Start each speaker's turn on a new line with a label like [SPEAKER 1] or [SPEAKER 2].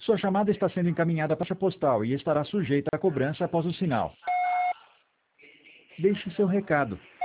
[SPEAKER 1] Sua chamada está sendo encaminhada para a caixa postal e estará sujeita à cobrança após o sinal. Deixe seu recado.